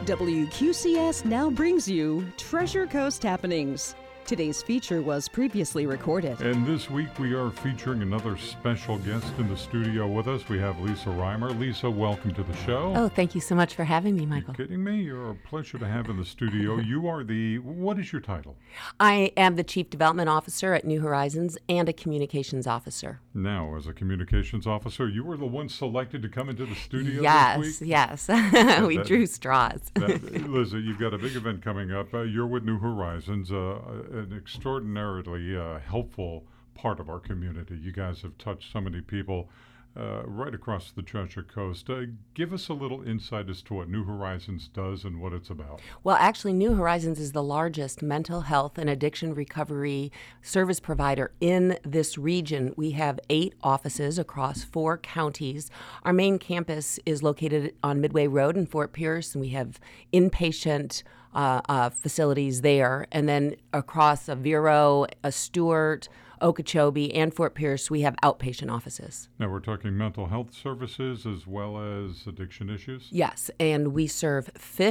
WQCS now brings you Treasure Coast Happenings. Today's feature was previously recorded. And this week we are featuring another special guest in the studio with us. We have Lisa Reimer. Lisa, welcome to the show. Oh, thank you so much for having me, Michael. Are you kidding me? You're a pleasure to have in the studio. You are what is your title? I am the Chief Development Officer at New Horizons and a Communications Officer. Now, as a Communications Officer, you were the one selected to come into the studio this week? Yes. We drew straws. Lisa, you've got a big event coming up. You're with New Horizons, an extraordinarily helpful part of our community. You guys have touched so many people right across the Treasure Coast. Give us a little insight as to what New Horizons does and what it's about. Well, actually, New Horizons is the largest mental health and addiction recovery service provider in this region. We have 8 offices across 4 counties. Our main campus is located on Midway Road in Fort Pierce, and we have inpatient facilities there. And then across Vero, Stewart, Okeechobee, and Fort Pierce, we have outpatient offices. Now we're talking mental health services as well as addiction issues? Yes, and we serve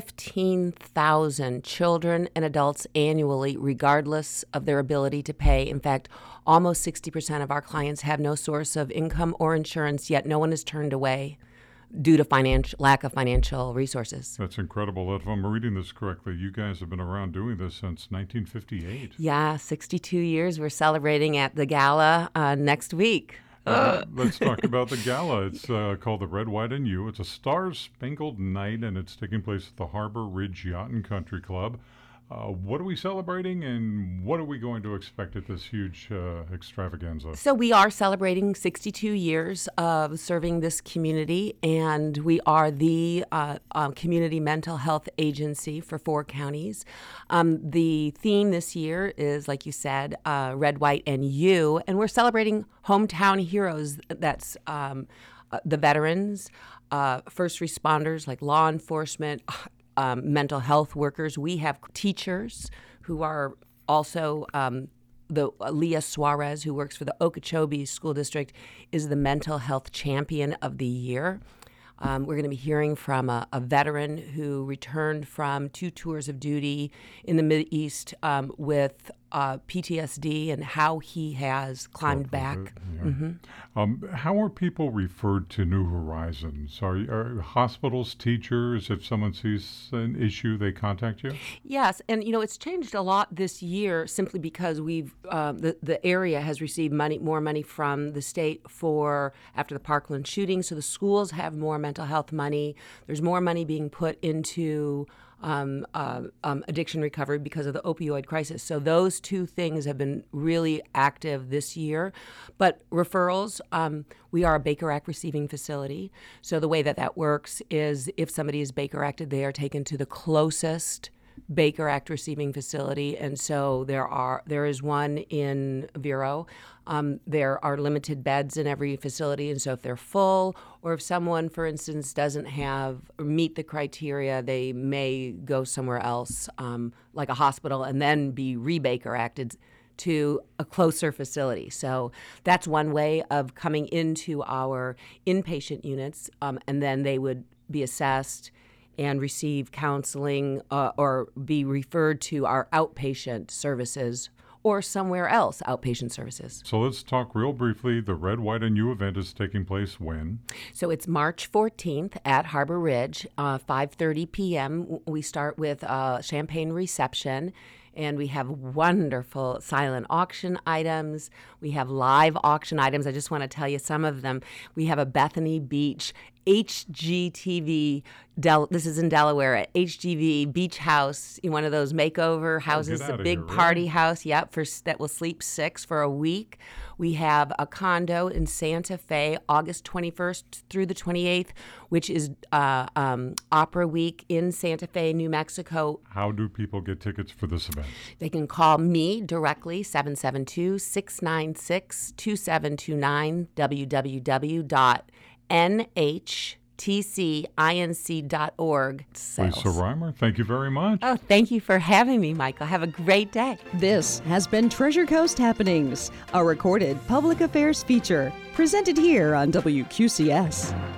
15,000 children and adults annually, regardless of their ability to pay. In fact, almost 60% of our clients have no source of income or insurance, yet no one is turned away due to lack of financial resources. That's incredible. If I'm reading this correctly, you guys have been around doing this since 1958. Yeah, 62 years. We're celebrating at the gala next week. Let's talk about the gala. It's called the Red, White, and You. It's a Star-Spangled Night, and it's taking place at the Harbor Ridge Yacht and Country Club. What are we celebrating, and what are we going to expect at this huge extravaganza? So we are celebrating 62 years of serving this community, and we are the community mental health agency for 4 counties. The theme this year is, like you said, Red, White, and You, and we're celebrating hometown heroes. That's the veterans, first responders like law enforcement, mental health workers. We have teachers who are also the Leah Suarez, who works for the Okeechobee School District, is the mental health champion of the year. We're going to be hearing from a veteran who returned from 2 tours of duty in the Mideast with PTSD and how he has climbed back. Yeah. Mm-hmm. How are people referred to New Horizons? Are hospitals, teachers, if someone sees an issue, they contact you? Yes, and it's changed a lot this year simply because we've the area has received more money from the state after the Parkland shooting, so the schools have more mental health money. There's more money being put into addiction recovery because of the opioid crisis. So those 2 things have been really active this year. But referrals, we are a Baker Act receiving facility. So the way that works is if somebody is Baker Acted, they are taken to the closest Baker Act receiving facility, and so there is one in Vero. There are limited beds in every facility, and so if they're full, or if someone, for instance, doesn't meet the criteria, they may go somewhere else, like a hospital, and then be re-Baker Acted to a closer facility. So that's one way of coming into our inpatient units, and then they would be assessed and receive counseling or be referred to our outpatient services or somewhere else, outpatient services. So let's talk real briefly. The Red, White, and You event is taking place when? So it's March 14th at Harbor Ridge, 5:30 p.m. We start with a champagne reception, and we have wonderful silent auction items. We have live auction items. I just want to tell you some of them. We have a Bethany Beach HGTV, this is in Delaware, at HGV Beach House, one of those makeover houses, a big party house, that will sleep 6 for a week. We have a condo in Santa Fe, August 21st through the 28th, which is Opera Week in Santa Fe, New Mexico. How do people get tickets for this event? They can call me directly, 772-696-2729, www.nhtcinc.org. Lisa Reimer, thank you very much. Oh, thank you for having me, Michael. Have a great day. This has been Treasure Coast Happenings, a recorded public affairs feature presented here on WQCS.